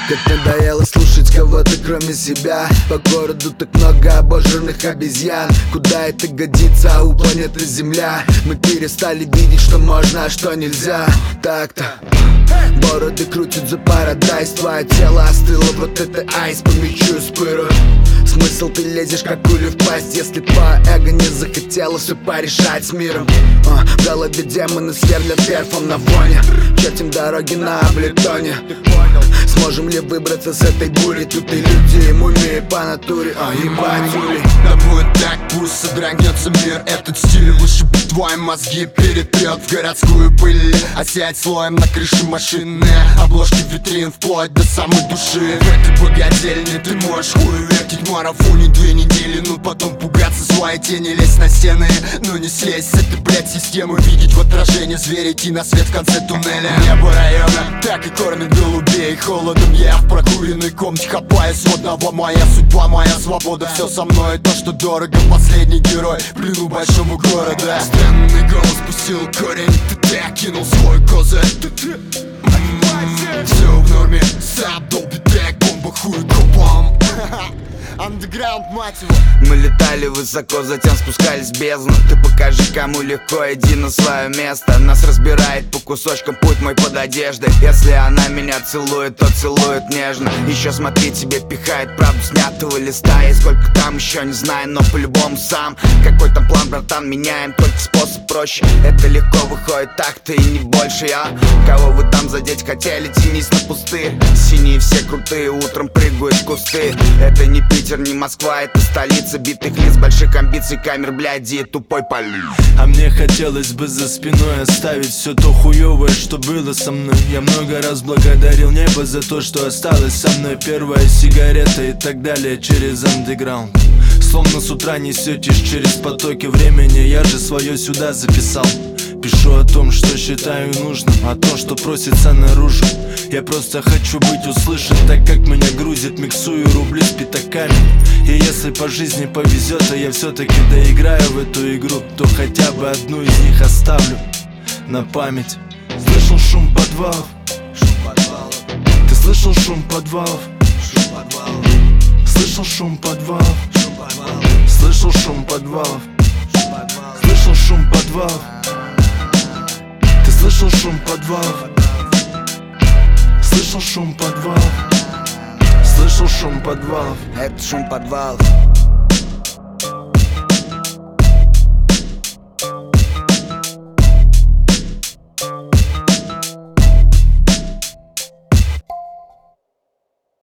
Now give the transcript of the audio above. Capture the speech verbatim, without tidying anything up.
Как надоело слушать кого-то кроме себя. По городу так много обожженных обезьян. Куда это годится, а у планеты Земля? Мы перестали видеть, что можно, а что нельзя. Так-то бороды крутят за парадайз. Твое тело остыло, вот это айс. По мячу спыру. Смысл ты лезешь как кулю в пасть, если твое эго не захотело все порешать с миром. а, В голове демоны сверлят перфом на фоне. Чертим дороги на облитоне. Сможем ли выбраться с этой бури? Тут и люди, и мумии по натуре. А, ебать, Юли. Да будет так, пусть содрогнется мир. Этот стиль лучше бы твои мозги перетрет в городскую пыль. Осядь слоем на крыше машины. Обложки витрин вплоть до самой души. В этой богадельне ты можешь хуй вертить марафоне две недели. Ну потом пугаться своей тени, лезть на стены. Ну не слезть с этой, блядь, системы. Видеть в отражении зверя, идти на свет в конце туннеля. Небо района так и кормит голубей. Холодом я в прокуренной комнате хапаюсь одного. Моя судьба, моя свобода, все со мной. То, что дорого, последний герой в плену большого города. Странный голос пустил корень. Ты кинул свой козырь. Все в норме, сад долбит так, бомба хуй копом. Андеграунд, мать его. Мы летали высоко, затем спускались в бездну. Ты покажи, кому легко, иди на свое место. Нас разбирает по кусочкам путь мой под одеждой. Если она меня целует, то целует нежно. Еще смотри, тебе пихает правду снятого листа. И сколько там еще не знаю, но по-любому сам. Какой там план, братан, меняем, только способ проще. Это легко выходит так-то и не больше. Я, кого вы там задеть хотели, тянись на пустырь. Синие все крутые, утром прыгают в кусты. Это не Питер, не Москва, это столица битых лиц, больших амбиций, камер, бляди и тупой полив. А мне хотелось бы за спиной оставить все то хуёвое, что было со мной. Я много раз благодарил небо за то, что осталось со мной. Первая сигарета и так далее через андеграунд. Словно с утра несетесь через потоки времени. Я же свое сюда записал. Пишу о том, что считаю нужным, о том, что просится наружу. Я просто хочу быть услышан, так как меня грузит. Миксую рубли с пятаками. И если по жизни повезет, то я все-таки доиграю в эту игру. То хотя бы одну из них оставлю на память. Слышал шум подвалов. Ты слышал шум подвалов? Слышал шум подвалов? Слышал шум подвалов? Слышал шум подвалов? Ты слышал шум подвалов? Слышал шум подвалов? Слышал шум подвалов? Это шум подвалов.